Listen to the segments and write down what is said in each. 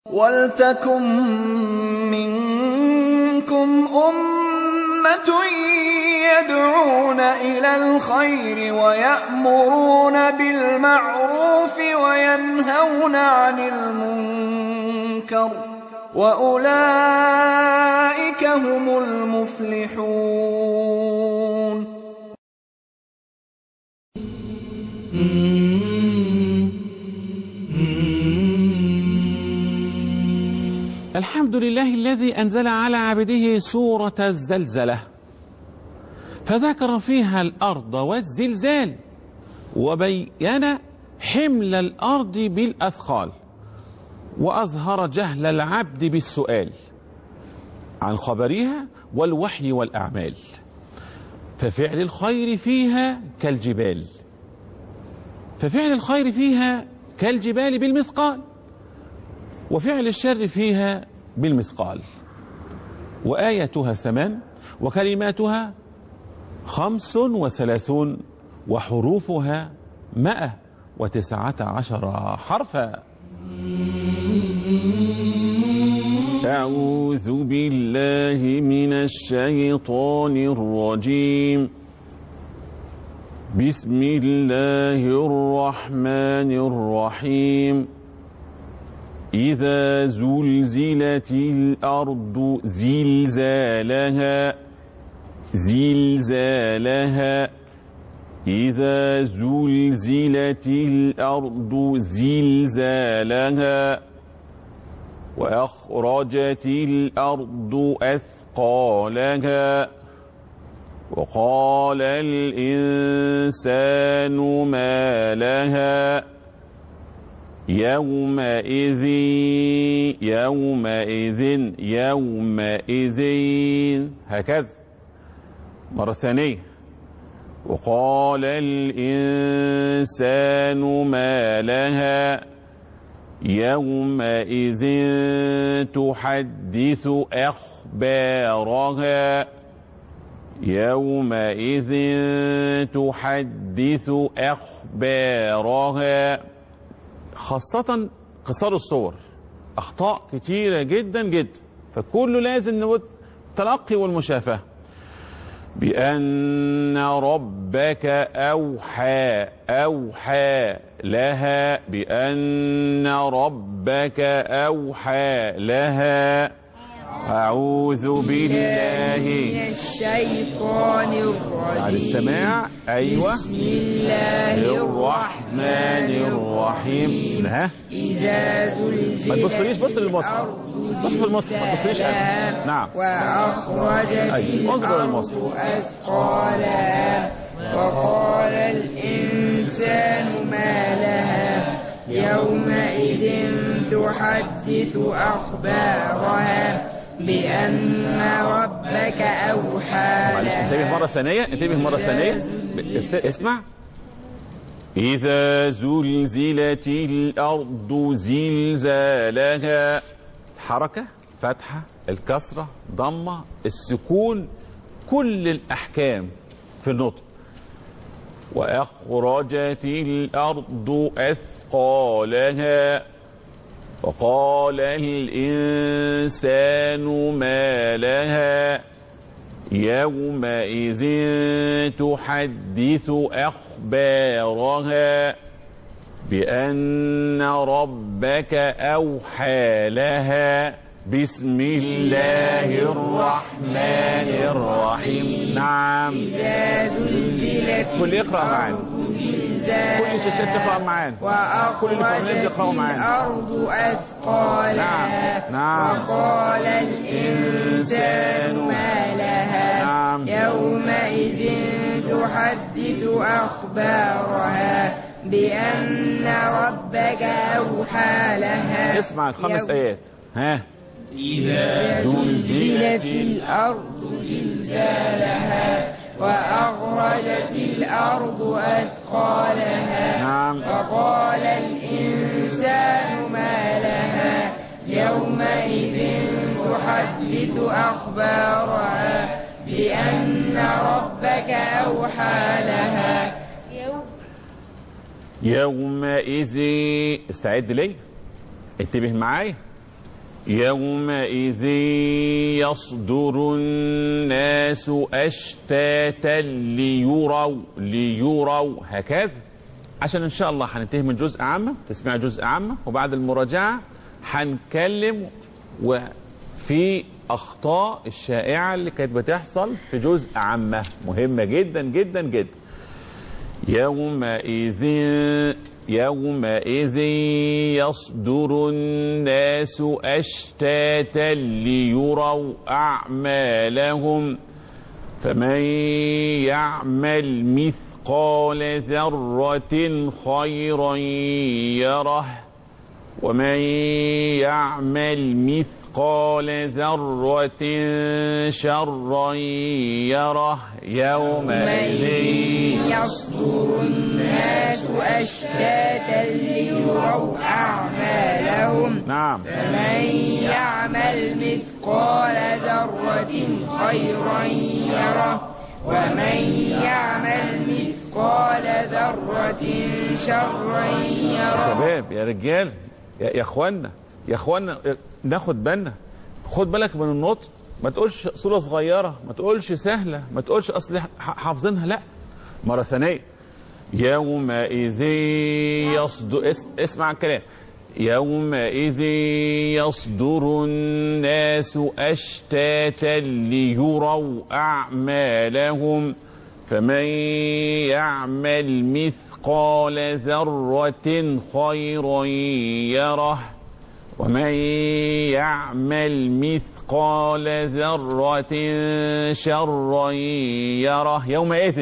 وَلْتَكُن مِّنكُمْ أُمَّةٌ يَدْعُونَ إِلَى الْخَيْرِ وَيَأْمُرُونَ بِالْمَعْرُوفِ وَيَنْهَوْنَ عَنِ الْمُنكَرِ ۚ وَأُولَٰئِكَ هُمُ الْمُفْلِحُونَ. الحمد لله الذي أنزل على عبده سورة الزلزلة، فذكر فيها الأرض والزلزال، وبين حمل الأرض بالأثقال، وأظهر جهل العبد بالسؤال عن خبرها والوحي والأعمال. ففعل الخير فيها كالجبال، ففعل الخير فيها كالجبال بالمثقال، وفعل الشر فيها بالمثقال. وآياتها 8، وكلماتها 35، وحروفها 119 حرفا. أعوذ بالله من الشيطان الرجيم. بسم الله الرحمن الرحيم. إذا زلزلت الأرض زلزالها زلزالها إذا زلزلت الأرض زلزالها وأخرجت الأرض أثقالها وقال الإنسان ما لها يومئذ هكذا. مرة ثانية. وقال الإنسان ما لها يومئذ تحدث أخبارها يومئذ تحدث أخبارها. خاصة قصار الصور أخطاء كتيرة جدا جدا، فكله لازم التلقي والمشافهة. بأن ربك أوحى لها بأن ربك أوحى لها. أعوذ بالله من الشيطان الرجيم. على السماع. أيوة. بسم الله الرحمن الرحيم. إذا زلزلت ما تبصليش، بص للمصحف، بص في المصحف، ما تبصليش. نعم. وأخرجت الأرض أثقالها وقال الإنسان ما لها يومئذ تحدث أخبارها بأن ربك أوحى لها. انتبه مرة ثانية، اسمع. إذا زلزلت الأرض زلزالها. حركة، فتحة، الكسرة، ضمة، السكون، كل الأحكام في النطق. وأخرجت الأرض أثقالها وقال الإنسان ما لها يومئذ تحدث أخبارها بأن ربك أوحى لها. بسم الله الرحمن الرحيم. نعم. إذا زلزلت كل يقرأ معانا، كل الشاشات تقرأ معانا، وأخرجت الأرض أثقالها. نعم. وقال الإنسان ما لها. نعم. يومئذ تحدث أخبارها بأن ربك أوحى لها. اسمع الخمس آيات. إذا زلزلت الأرض زلزالها وأخرجت الأرض أثقالها. نعم. وقال الإنسان ما لها يومئذ تحدث أخبارها بأن ربك أوحى لها. يومئذ. استعد لي، انتبه معايا. يومئذ يصدر الناس أشتاتا ليروا هكذا، عشان إن شاء الله هننتهي من جزء عامة، تسمع جزء عامة، وبعد المراجعة هنتكلم وفي أخطاء الشائعة اللي كانت بتحصل في جزء عامة مهمة جدا جدا جدا. يومئذ يصدر الناس أشتاتا ليروا أعمالهم فمن يعمل مثقال ذرة خيرا يره ومن يعمل مثقال ذرة شرا يره. يومئذ يصدر الناس أشتاتا ليروا أعمالهم نعم فمن يعمل مثقال ذرة خيرا يره ومن يعمل مثقال ذرة شرا يره. شباب يا رجال يا اخوانا ناخد بالنا، خد بالك من النطق، ما تقولش صورة صغيرة، ما تقولش سهلة، ما تقولش أصل حافظينها، لا. مرة ثانية، يومئذ يصدر، اسمع الكلام، يومئذ يصدر الناس أشتاتا ليروا أعمالهم فمن يعمل مثقال ذرة خيرا يره ومن يعمل مثقال ذرة شرا يره. يومئذ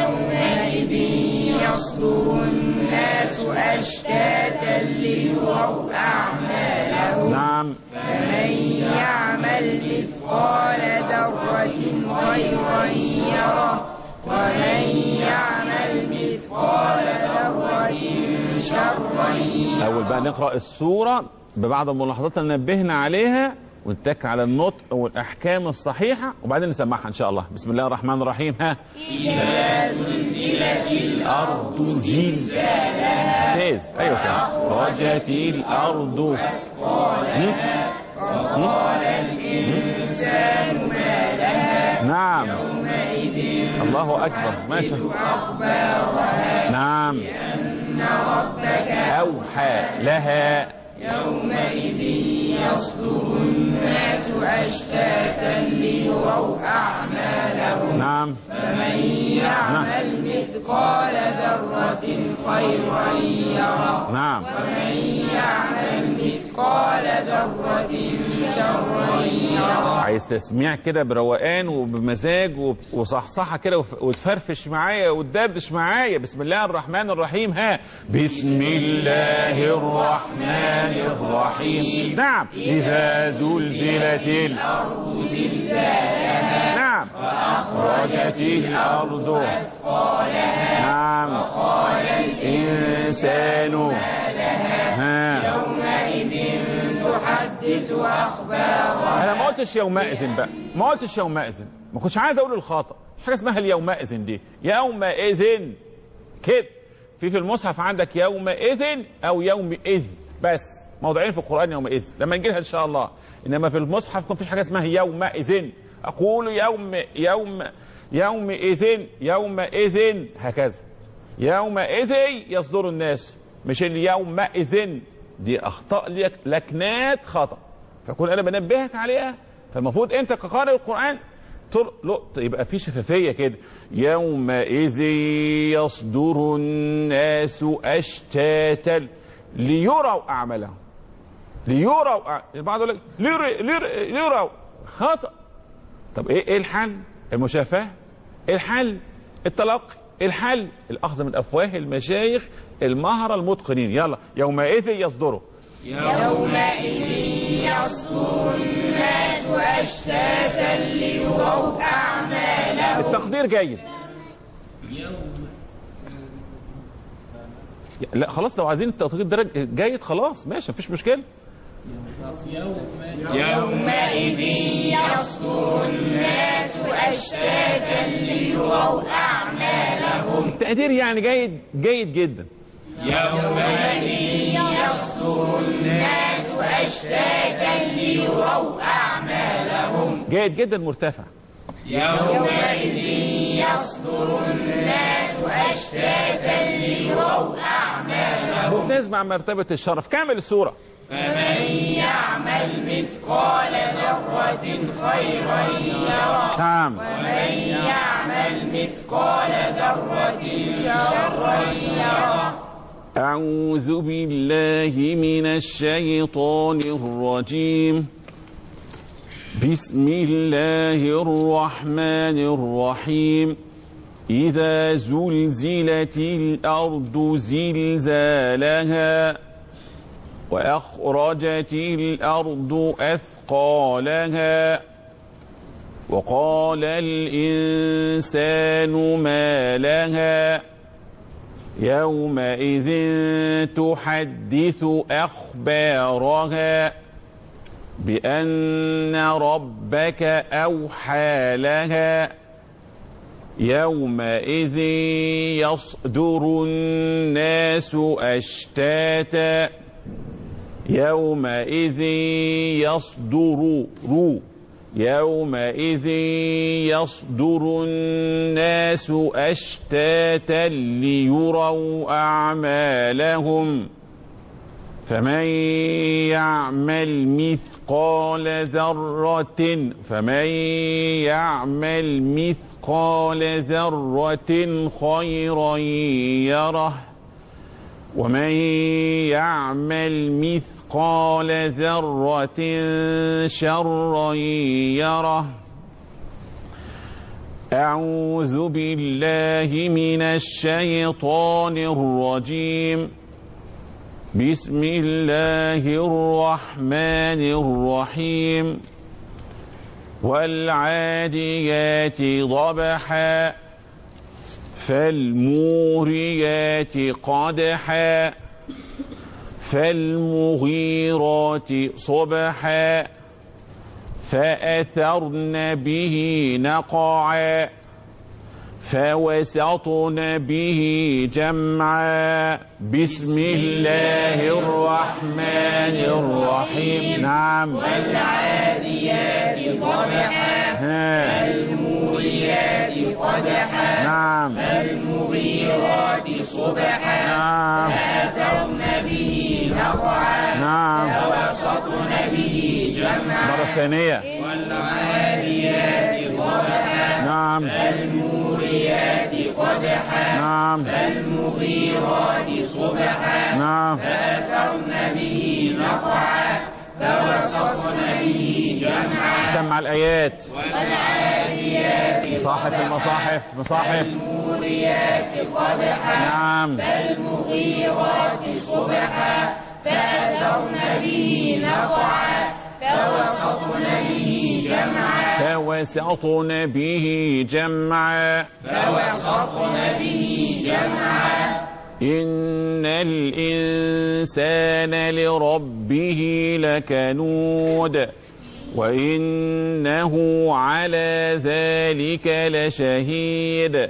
يصدر الناس أشتاتا ليروا أعمالهم نعم فمن يعمل مثقال ذرة خيرا يره ومن يعمل مثقال ذرة شرا يره. أول بقى نقرأ السورة ببعض الملاحظات اللي نبهنا عليها ونتك على النطق والأحكام الصحيحة وبعدين نسمعها إن شاء الله. بسم الله الرحمن الرحيم. إذا زلزلت الأرض زلزالها أيوة كده. أخرجت الأرض أثقالها وقال الإنسان ما لها نعم يومئذ الله أكبر ما شاء الله أخبارها نعم لأن ربك أوحى لها يومئذ يصدر الناس أشتاتا ليروا أعمالهم نعم فمن يعمل مثقال ذرة خيرا يره نعم ومن يعمل مثقال ذرة شرا يره. عايز تسميع كده بروقان وبمزاج وصحصحة كده وتفرفش معايا وتدردش معايا. بسم الله الرحمن الرحيم. بسم الله الرحمن الرحيم. نعم. إذا زلزلت الأرض زلزالها نعم وأخرجت الأرض أثقالها نعم وقال الإنسان ما لها يومئذ تحدث أخبارها. أنا ما قلتش يومئذ بقى، ما قلتش يومئذ، ما كنتش عايز أقول الخطأ، مش حاجة اسمها اليومئذ دي، يومئذ كده. في المصحف عندك يومئذ أو يومئذ بس، موضعين في القرآن يومئذ لما نجيلها إن شاء الله. إنما في المصحف ما فيش حاجة اسمها يومئذ. أقول يومئذ هكذا. يومئذ يصدر الناس، مش اليومئذ. دي أخطاء لكنات خطأ، فكون أنا بنبهك عليها. فالمفروض أنت كقارئ القرآن يبقى في شفافية كده. يومئذ يصدر الناس أشتاتا ليروا أعمالهم. البعض يقول لك ليروا، خطأ. طب ايه الحل؟ المشافهة. الحل التلقي. الحل الأخذ من أفواه المشايخ المهرة المتقنين. يلا. يومئذ يصدروا، يومئذ يصدر الناس أشتاتا ليروا أعمالهم. التقدير جيد. لا خلاص، لو عايزين التقدير ده جيد خلاص ماشي مفيش مشكلة. يومئذ يصدر الناس أشتاتا ليروا أعمالهم. التقدير يعني جيد جدا. يومئذ يصدر الناس أشتاتا ليروا جيد جدا مرتفع. يومئذ يصدر الناس أشتاتا ليروا أعمالهم. بنسمع مرتبة الشرف. كامل السورة. فمن يعمل مثقال ذرة خيرا يره. نعم. ومن يعمل مثقال ذرة شرا يره. أعوذ بالله من الشيطان الرجيم. بسم الله الرحمن الرحيم. إذا زلزلت الأرض زلزالها وأخرجت الأرض أثقالها وقال الإنسان ما لها يومئذ تحدث أخبارها بأن ربك أوحى لها يومئذ يصدر الناس أشتاتا يومئذ يصدر الناس أشتاتا ليروا أعمالهم فمن يعمل مثقال ذرة خيرا يره ومن يعمل مثقال ذرة شرا يره. أعوذ بالله من الشيطان الرجيم. بسم الله الرحمن الرحيم. والعاديات ضبحا فالموريات قدحا فالمغيرات صبحا فأثرن به نقعا فوسطن به جمعا. بسم الله الرحمن الرحيم. نعم. والعاديات ضبحا فالموريات قدحا نعم. فالمغيرات صبحا نعم. فأثرن به نقعا نعم. فوسطن به جمعا. مرة ثانية. والعاديات ضبحا نعم. فالموريات قدحا نعم. فالمغيرات صبحا نعم. فأثرن به نقعا فوسطن به جمعا. سمع الآيات. والعاديات مصاحف المصاحف مصاحف. فالموريات قدحا نعم. فالمغيرات صبحا فأثرن به نقعا فوسطن به جمعا. إن الإنسان لربه لكنود وإنه على ذلك لشهيد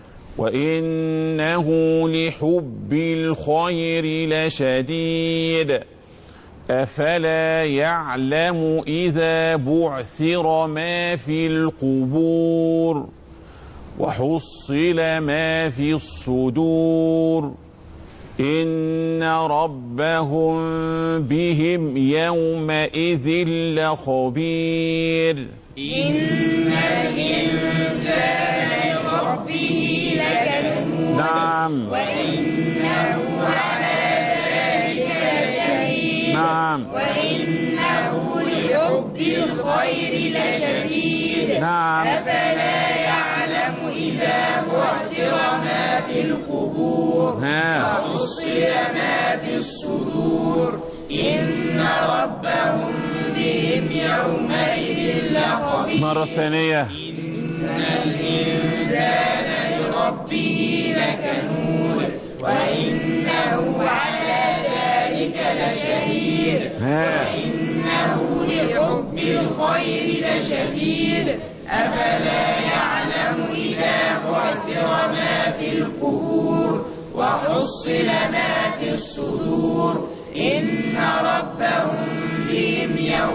وإنه لحب الخير لشديد أفلا يعلم إذا بعثر ما في القبور وحصل ما في الصدور إن ربهم بهم يومئذ لخبير. إن الإنسان لربه لكنود نعم. وإنه على ذلك لشهيد نعم. وإنه لحب الخير لشديد. نعم. أفلا يعلم إذا بعثر ما في القبور وحصل ما في الصدور إن ربهم بهم يومئذ لخبير. مرة ثانية. إن الإنسان لربه لكنود وإنه على ذلك لشهيد وإنه لحب الخير لشديد. أفلا يعلم إذا بعثر ما في القبور وحصل ما في الصدور إن ربهم بهم يومئذ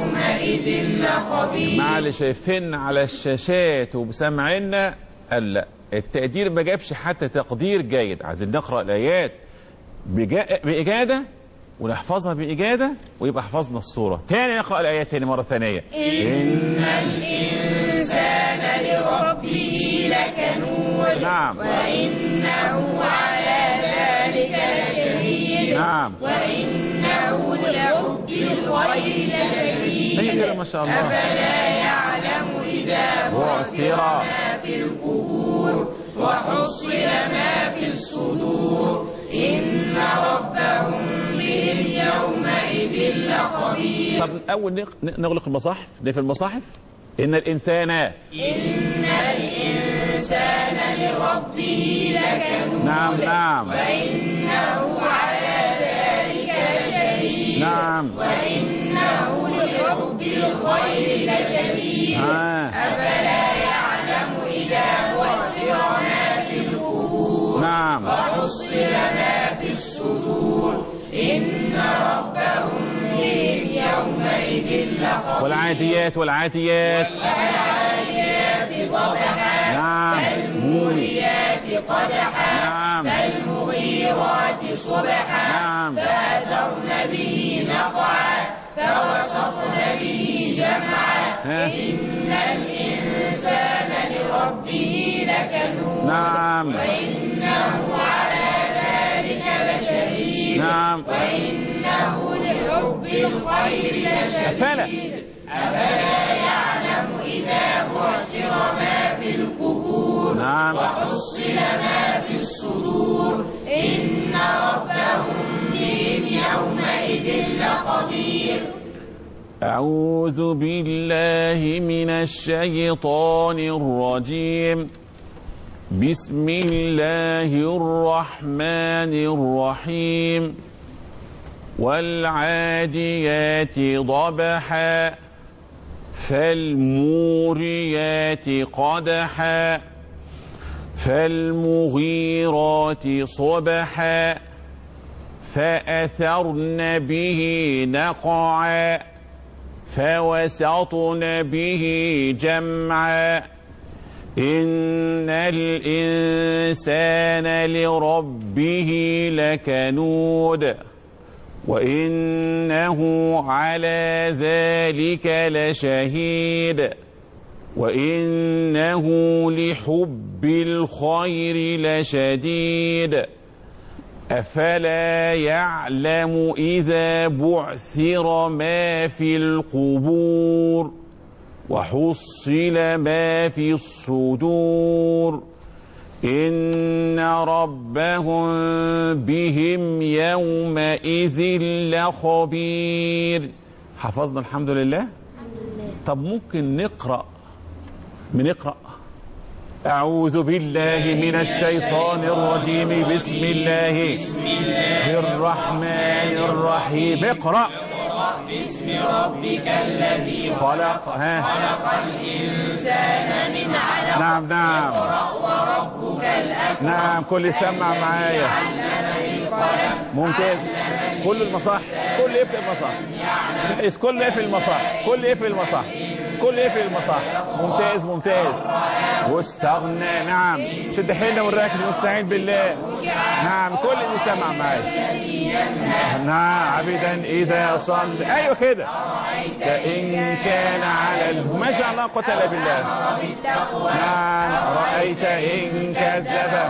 يومئذ لخبير. مع اللي شايفين على الشاشات وبسمعنا قال لا، التقدير ما جابش حتى تقدير جيد. عايزين نقرأ الآيات بإجادة ونحفظها بإجادة ويبقى حفظنا الصورة. تاني نقرأ الآيات تاني مرة ثانية. إن الإنسان لربه لكنود. نعم. وإنه على ذلك لشهيد. نعم. وإنه لحب الخير لشديد. كده ما شاء الله. أفلا يعلم إذا بعثر ما في القبور وحصل ما في الصدور إن ربهم بهم يومئذ لخبير. طب أول نغلق المصاحف، نقفل المصاحف. إن الإنسان لربه لكنود. نعم نعم. وإنه على ذلك لشهيد. نعم. وإنه لحب الخير لشديد. أفلا يعلم إذا بعثر ما في القبور نعم. وحصل ما في الصدور إن ربهم بهم يومئذ لخبير. والعاديات والعاديات ضبحا. نعم. فالموريات قدحا. نعم. فالمغيرات صبحا. نعم. فأثرن به نقعا. فوسطن به جمعا. إن الإنسان لربه لكنود. نعم. وإنه على ذلك لشهيد. نعم. وإنه لحب الخير لشديد. أفلا يعلم إذا بعثر ما في القبور. نعم. وحصل ما في الصدور إن ربهم بهم يومئذ لخبير. أعوذ بالله من الشيطان الرجيم. بسم الله الرحمن الرحيم. والعاديات ضبحا. فالموريات قدحا. فالمغيرات صبحا. فأثرن به نقعا. فوسطن به جمعا. إن الإنسان لربه لكنود. وإنه على ذلك لشهيد. وإنه لحب الخير لشديد. أفلا يعلم إذا بعثر ما في القبور وحصل ما في الصدور إن ربهم بهم يومئذ لخبير. حفظنا الحمد لله. طب ممكن نقرأ أعوذ بالله من الشيطان الرجيم. بسم الله الرحمن الرحيم. اقرأ. باسم ربك الذي خلق. خلق الإنسان من علق. نعم نعم. وربك الأكرم. نعم. كل سمع معايا. ممتاز. كل المصاحف كل يقفل المصاحف. كل يقفل المصاحف. كل يقفل المصاحف. كل يقفل المصاحف. ممتاز ممتاز. واستغنى. نعم. شد حيلنا ونركز ونستعين بالله. نعم. كل اللي سمع معايا. نعم. عبدا إذا صلى. أيوة كده. فإن كان على ما شاء الله قتل بالله. نعم. رأيت إن كذب.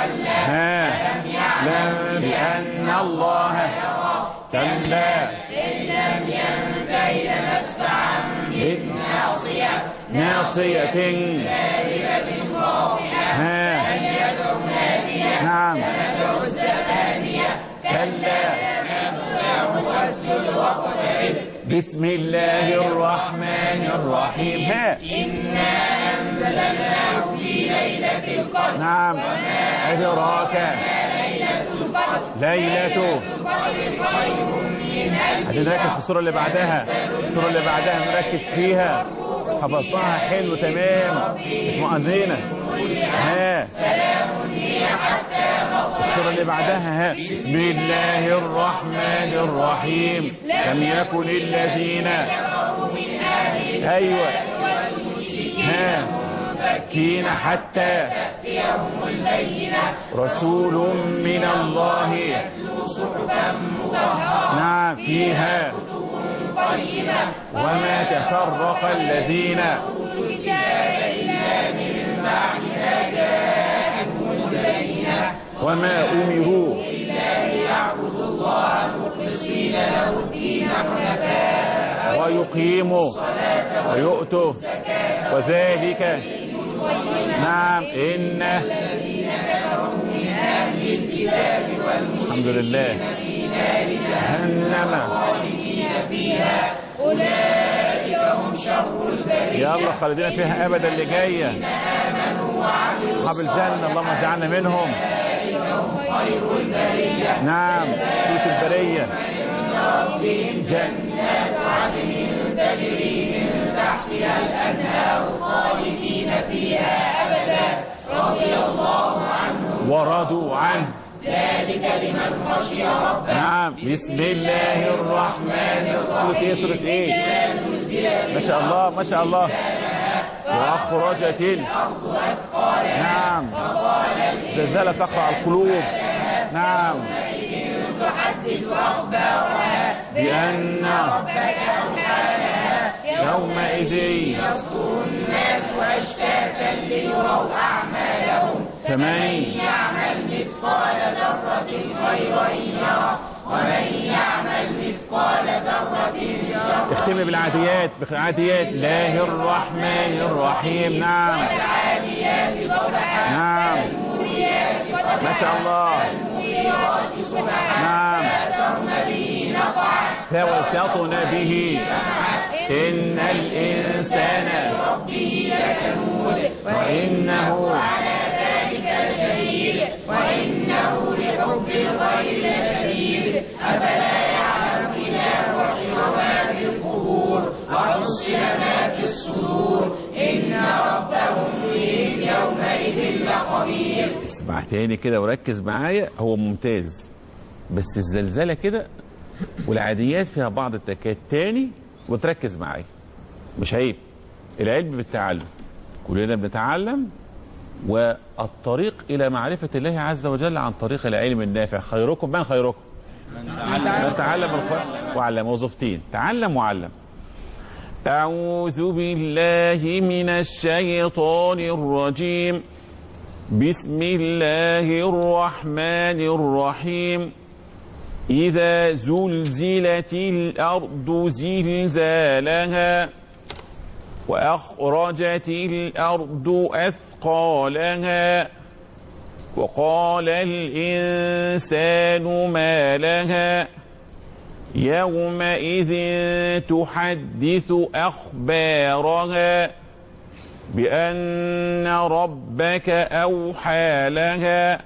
لم بأن الله كلا. إن لم ينته لنسفعا بالناصية. ناصية كاذبة خاطئة. فليدع نادية. نعم. سندع الزبانية. كلا واسجد واقترب. بسم الله الرحمن الرحيم. إنا أنزلناه في ليلة القدر. نعم. وما أدراك ليلة القدر. ليلة القدر خير من ألف عشان نركز في الصورة اللي بعدها. الصورة اللي بعدها نركز فيها. حفظتها حلو تمام. مؤذنة. سلام هي السورة اللي بعدها بسم الله الرحمن الرحيم لم يكن الذين أيوة فكين حتى رسول من الله نعم فيها وما تفرق الذين وما أمروا ويقيموا ويؤتوا وذلك نعم إن الحمد لله جهنم أولئك هم شر البرية يلا خالدين فيها أبدا اللي جاية أصحاب الجنة اللهم اجعلنا منهم نعم سوء البرية جنات عدن تجري من تحتها الأنهار خالدين فيها أبدا رضي الله عنهم ورضوا عنه ذلك لمن خشي ربه نعم بسم الله الرحمن الرحيم سورة ايه ما شاء الله ما شاء الله وأخرجت الأرض أثقالها نعم زلزال تقرع القلوب نعم تحدث أخبارها بأن ربك أوحى لها يومئذ يصدر الناس أشتاتا ليروا أعمالهم فمن يعمل مثقال ذرة خيرا يره ومن يعمل مثقال ذرة شرا اختم بالعاديات بالعاديات الله الرحمن الرحيم نعم والعاديات ضبحا نعم الموريات قدحا ما شاء الله المغيرات صبحا نعم فأثرن به نقعا فوسطن به إن الإنسان لربه لكنود وإنه على ذلك لشهيد وإنه لحب الخير لشديد أفلا يعلم إذا وحشر ما في القبور وحصل ما في الصدور إن ربهم بهم يومئذ لخبير. اسمع تاني كده وركز معايا هو ممتاز بس الزلزلة كده والعاديات فيها بعض التكات تاني وتركز معايا مش عيب العلم بالتعلم كلنا بنتعلم والطريق إلى معرفة الله عز وجل عن طريق العلم النافع خيركم من خيركم من تعلم وعلم وظفتين تعلم وعلم أعوذ بالله من الشيطان الرجيم بسم الله الرحمن الرحيم إذا زلزلت الأرض زلزالها وأخرجت الأرض أثقالها وقال الإنسان ما لها يومئذ تحدث أخبارها بأن ربك أوحى لها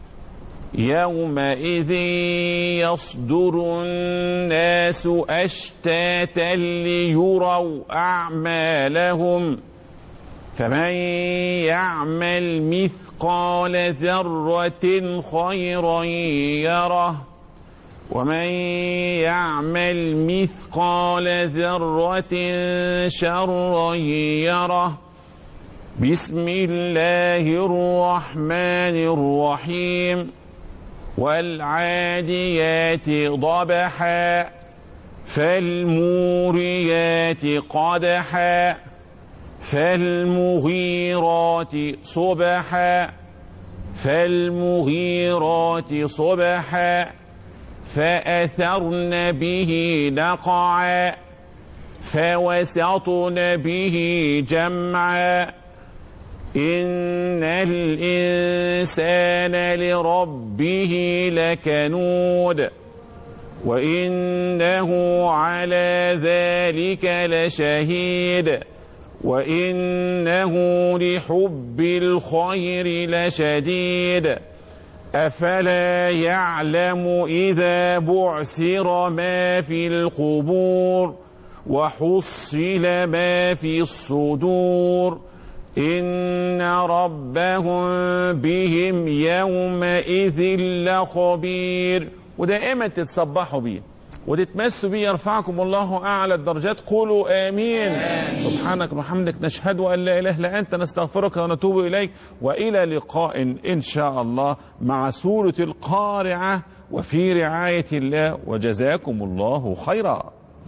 يومئذ يصدر الناس أشتاتا ليروا أعمالهم فمن يعمل مثقال ذرة خيرا يره ومن يعمل مثقال ذرة شرا يره بسم الله الرحمن الرحيم والعاديات ضبحا فالموريات قدحا فالمغيرات صبحا فالمغيرات صبحا فأثرن به نقعا فوسطن به جمعا إن الإنسان لربه لكنود وإنه على ذلك لشهيد وإنه لحب الخير لشديد أفلا يعلم إذا بعثر ما في القبور وحصل ما في الصدور إن ربهم بهم يومئذ لخبير. ودائما تتصبحوا بيه وتتمسوا بيه، يرفعكم الله أعلى الدرجات. قولوا آمين. سبحانك وبحمدك، نشهد أن لا إله إلا أنت، نستغفرك ونتوب إليك. وإلى لقاء إن شاء الله مع سورة القارعة وفي رعاية الله، وجزاكم الله خيرا.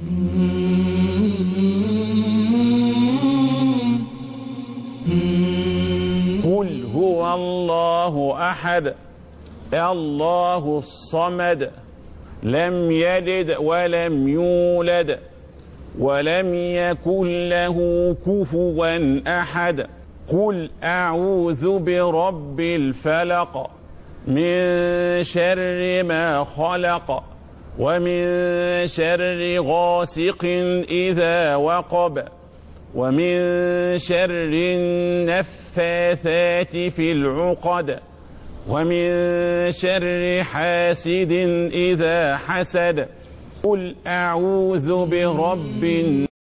قل هو الله أحد الله الصمد لم يلد ولم يولد ولم يكن له كفوا أحد. قل أعوذ برب الفلق من شر ما خلق ومن شر غاسق إذا وقب ومن شر النفاثات في العقد ومن شر حاسد إذا حسد. قل أعوذ برب